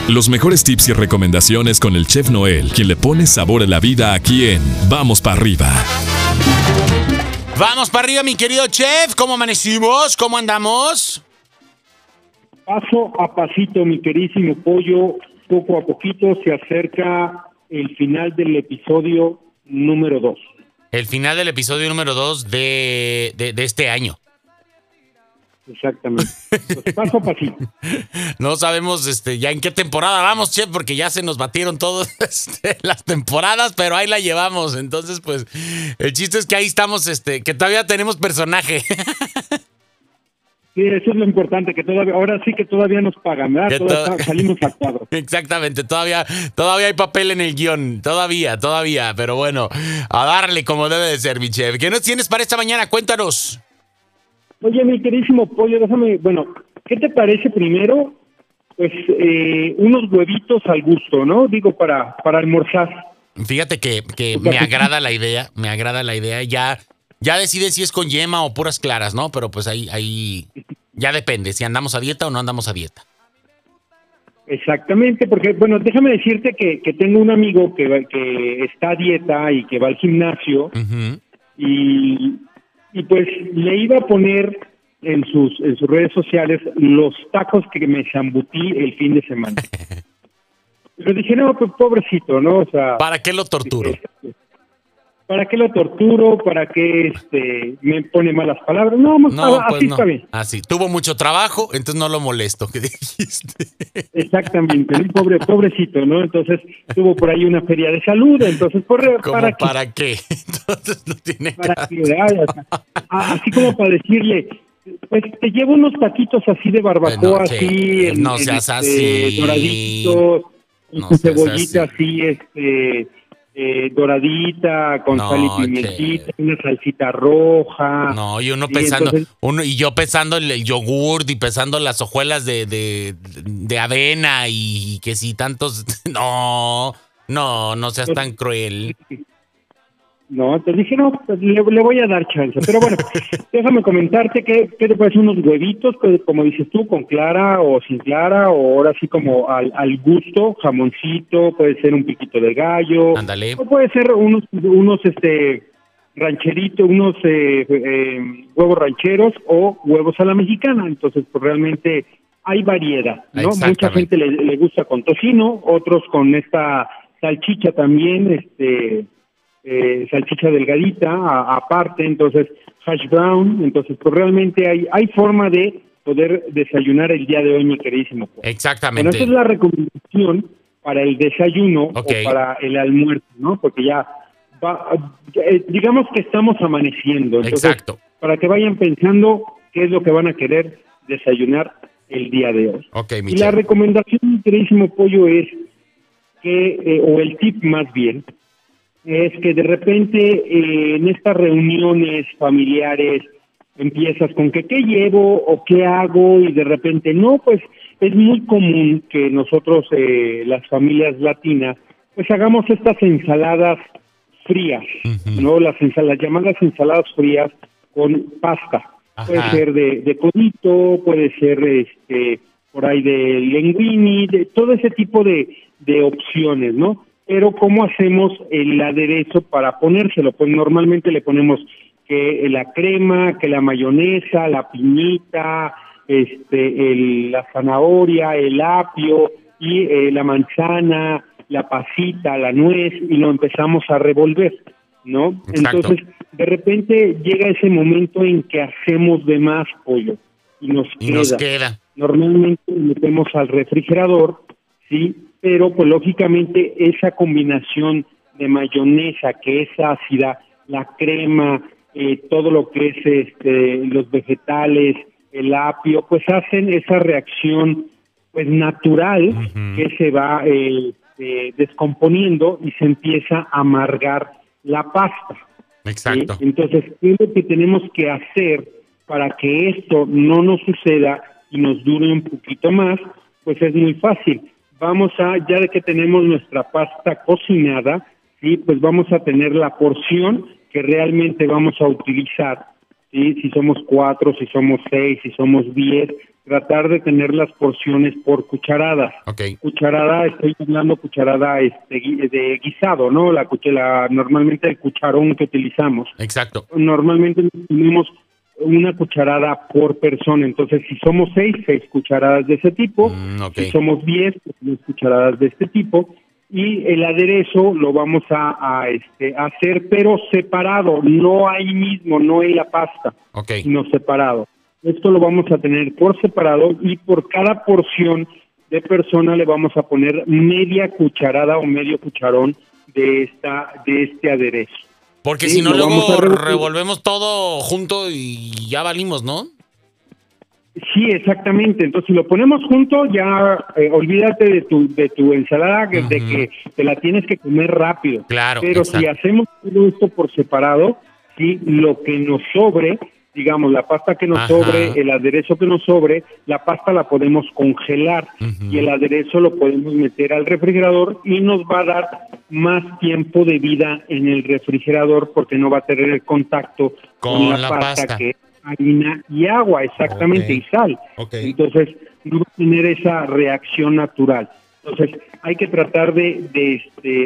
Los mejores tips y recomendaciones con el Chef Noel, quien le pone sabor a la vida aquí en Vamos para arriba. Vamos para arriba, mi querido chef. ¿Cómo amanecimos? ¿Cómo andamos? Paso a pasito, mi queridísimo pollo, poco a poquito se acerca el final del episodio número 2. El final del episodio número 2 de este año. Exactamente. Pues paso a pasito. No sabemos ya en qué temporada vamos, chef, porque ya se nos batieron todas las temporadas, pero ahí la llevamos. Entonces, pues, el chiste es que ahí estamos, que todavía tenemos personaje. Sí, eso es lo importante, que todavía, ahora sí que todavía nos pagan, ¿verdad? Salimos a cuadro. Exactamente, todavía hay papel en el guión, todavía, pero bueno, a darle como debe de ser, mi chef. ¿Qué nos tienes para esta mañana? Cuéntanos. Oye, mi queridísimo pollo, ¿qué te parece primero? Pues unos huevitos al gusto, ¿no? Digo, para almorzar. Fíjate que me agrada la idea, ya decide si es con yema o puras claras, ¿no? Pero pues ahí ya depende, si andamos a dieta o no andamos a dieta. Exactamente, porque, bueno, déjame decirte que tengo un amigo que está a dieta y que va al gimnasio, Uh-huh. y pues le iba a poner en sus redes sociales los tacos que me zambutí el fin de semana. Pero dije, no, pues pobrecito, ¿no? O sea, ¿para qué lo torturo? ¿Para qué lo torturo? ¿Para qué me pone malas palabras? No, así no. Está bien. Así, tuvo mucho trabajo, entonces no lo molesto, ¿qué dijiste? Exactamente, ¿no? Pobrecito, ¿no? Entonces tuvo por ahí una feria de salud, entonces ¿Para qué? Entonces no tiene así como para decirle, pues te llevo unos taquitos así de barbacoa, así, no seas así, doraditos, no con seas cebollita así, doradita, con sal y pimentita, una salsita roja. No, y uno pesando, y yo pesando el yogur y pesando las hojuelas de avena y que si tantos, no seas tan cruel. No, entonces dije, no, pues le voy a dar chance. Pero bueno, déjame comentarte que te parecen unos huevitos, pues, como dices tú, con clara o sin clara, o ahora sí como al gusto, jamoncito, puede ser un piquito de gallo. Ándale. O puede ser unos rancheritos, unos huevos rancheros o huevos a la mexicana. Entonces, pues realmente hay variedad, ¿no? Mucha gente le gusta con tocino, otros con esta salchicha también, salchicha delgadita aparte, entonces hash brown, entonces pues realmente hay forma de poder desayunar el día de hoy, mi queridísimo. Exactamente. Bueno, esa es la recomendación para el desayuno o para el almuerzo, ¿no? Porque ya digamos que estamos amaneciendo, entonces, exacto, para que vayan pensando qué es lo que van a querer desayunar el día de hoy. Okay, y la recomendación, mi queridísimo pollo, es que, o el tip más bien, es que de repente en estas reuniones familiares empiezas con que qué llevo o qué hago y de repente no, pues es muy común que nosotros, las familias latinas, pues hagamos estas ensaladas frías, uh-huh, ¿no? Las llamadas ensaladas frías con pasta. Ajá. Puede ser de codito, puede ser por ahí de linguini, de todo ese tipo de opciones, ¿no? Pero ¿cómo hacemos el aderezo para ponérselo? Pues normalmente le ponemos que la crema, que la mayonesa, la piñita, la zanahoria, el apio y la manzana, la pasita, la nuez, y lo empezamos a revolver, ¿no? Exacto. Entonces, de repente llega ese momento en que hacemos de más pollo y nos queda. Normalmente lo metemos al refrigerador, ¿sí? Pero pues lógicamente esa combinación de mayonesa que es ácida, la crema, todo lo que es los vegetales, el apio, pues hacen esa reacción pues natural, uh-huh, que se va descomponiendo y se empieza a amargar la pasta. Exacto. ¿Sí? Entonces, ¿qué es lo que tenemos que hacer para que esto no nos suceda y nos dure un poquito más? Pues es muy fácil. Ya de que tenemos nuestra pasta cocinada, sí, pues vamos a tener la porción que realmente vamos a utilizar ¿sí? Si somos 4, si somos 6, si somos 10, tratar de tener las porciones por cucharadas. Okay. Cucharada, estoy hablando cucharada de guisado, ¿no? Normalmente el cucharón que utilizamos. Exacto. Normalmente tenemos una cucharada por persona, entonces si somos 6 cucharadas de ese tipo, okay. Si somos 10 cucharadas de este tipo, y el aderezo lo vamos a hacer, pero separado, no ahí mismo, no en la pasta, okay. sino separado. Esto lo vamos a tener por separado y por cada porción de persona le vamos a poner media cucharada o medio cucharón de este aderezo. Porque si no, luego revolvemos todo junto y ya valimos, ¿no? Sí, exactamente. Entonces, si lo ponemos junto, ya olvídate de tu ensalada, de que te la tienes que comer rápido. Claro. Pero exacto. si hacemos todo esto por separado, sí, lo que nos sobre, digamos, la pasta que nos sobre, el aderezo que nos sobre, la pasta la podemos congelar y el aderezo lo podemos meter al refrigerador y nos va a dar más tiempo de vida en el refrigerador porque no va a tener el contacto con la pasta que es harina y agua, exactamente, y sal. Entonces, no va a tener esa reacción natural. Entonces, hay que tratar de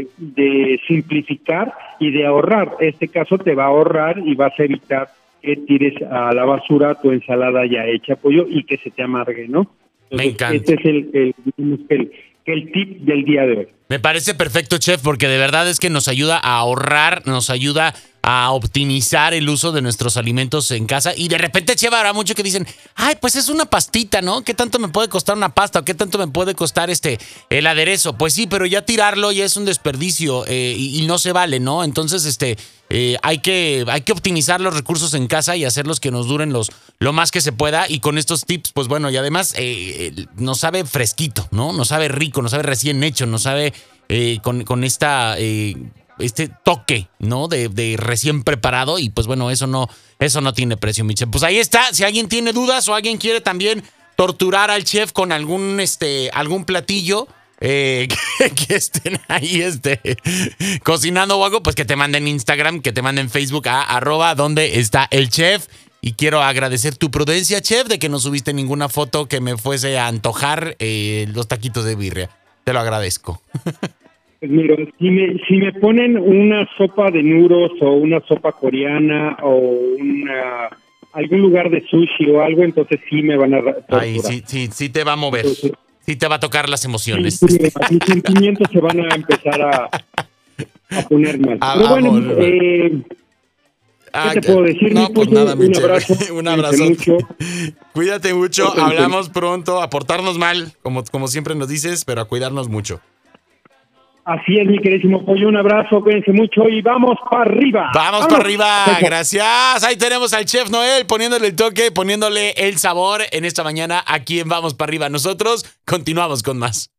simplificar y de ahorrar. Este caso te va a ahorrar y vas a evitar que tires a la basura tu ensalada ya hecha, pollo, y que se te amargue, ¿no? Entonces, me encanta. Este es el tip del día de hoy. Me parece perfecto, chef, porque de verdad es que nos ayuda a ahorrar, nos ayuda a optimizar el uso de nuestros alimentos en casa. Y de repente, chef, habrá mucho que dicen, ay, pues es una pastita, ¿no? ¿Qué tanto me puede costar una pasta? ¿O qué tanto me puede costar el aderezo? Pues sí, pero ya tirarlo ya es un desperdicio y no se vale, ¿no? Entonces, hay que optimizar los recursos en casa y hacerlos que nos duren lo más que se pueda. Y con estos tips, pues bueno, y además nos sabe fresquito, ¿no? Nos sabe rico, nos sabe recién hecho, nos sabe con este toque, ¿no? De recién preparado. Y pues bueno, eso no tiene precio, mi chef. Pues ahí está. Si alguien tiene dudas o alguien quiere también torturar al chef con algún platillo que estén ahí cocinando o algo, pues que te manden Instagram, que te manden Facebook a @donde está el chef. Y quiero agradecer tu prudencia, chef, de que no subiste ninguna foto que me fuese a antojar los taquitos de birria. Te lo agradezco. Pues mira, si me ponen una sopa de nuros o una sopa coreana o algún lugar de sushi o algo, entonces sí me van a torturar. Ay, sí te va a mover. Entonces, sí te va a tocar las emociones. Sí, mis sentimientos se van a empezar a poner mal. Pero bueno, ¿qué te puedo decir? No, pues nada, un abrazo. Un abrazo. Cuídate mucho, hablamos pronto, a portarnos mal, como siempre nos dices, pero a cuidarnos mucho. Así es, mi queridísimo pollo, un abrazo, cuídense mucho y vamos para arriba. ¡Vamos para arriba! Gracias. Ahí tenemos al chef Noel poniéndole el toque, poniéndole el sabor en esta mañana aquí en Vamos para arriba. Nosotros continuamos con más.